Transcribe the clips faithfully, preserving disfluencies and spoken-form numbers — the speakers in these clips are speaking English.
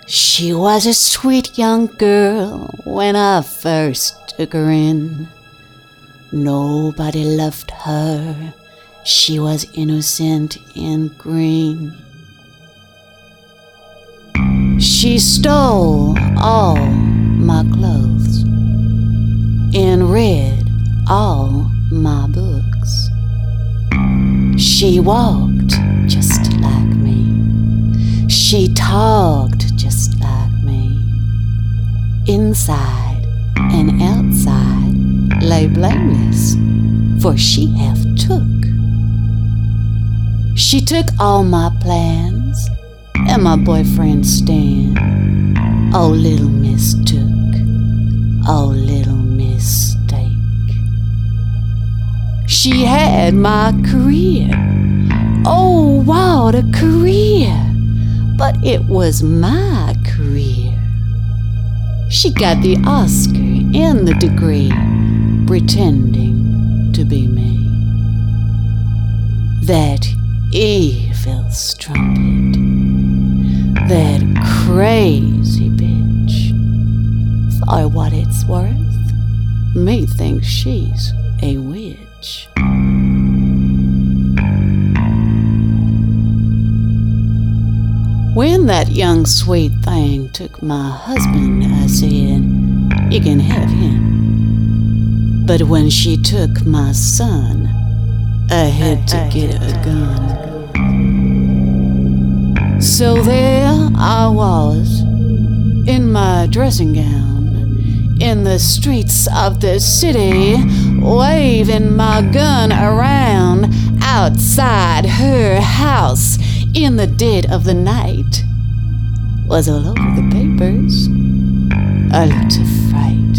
She was a sweet young girl when I first took her in. Nobody loved her, she was innocent and green. She stole all my clothes and read all my books. She walked just like me. She talked just like me. Inside and outside lay blameless, for she have took. She took all my plans and my boyfriend Stan. Oh, little mistook, oh, little mistake. She had my career. Oh, what a career! But it was my career. She got the Oscar and the degree, pretending to be me. That evil strumpet, that crazy bitch. For what it's worth, me thinks she's a witch. When that young sweet thing took my husband, I said, you can have him. But when she took my son, I had to get a gun. So there I was, in my dressing gown, in the streets of the city, waving my gun around outside her house in the dead of the night. Was all over the papers. I looked afraid.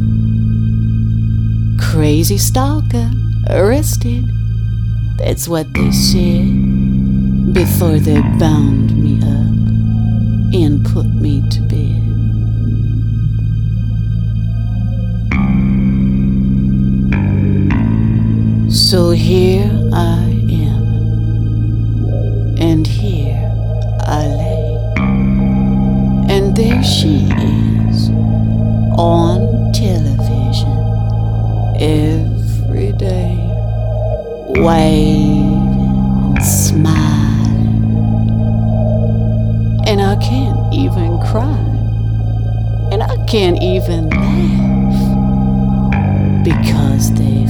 Crazy stalker arrested. That's what they said before they bound me up and put me to bed. So here I am, and here I lay, and there she is on television every day, waving and smiling, and I can't even cry, and I can't even laugh, because there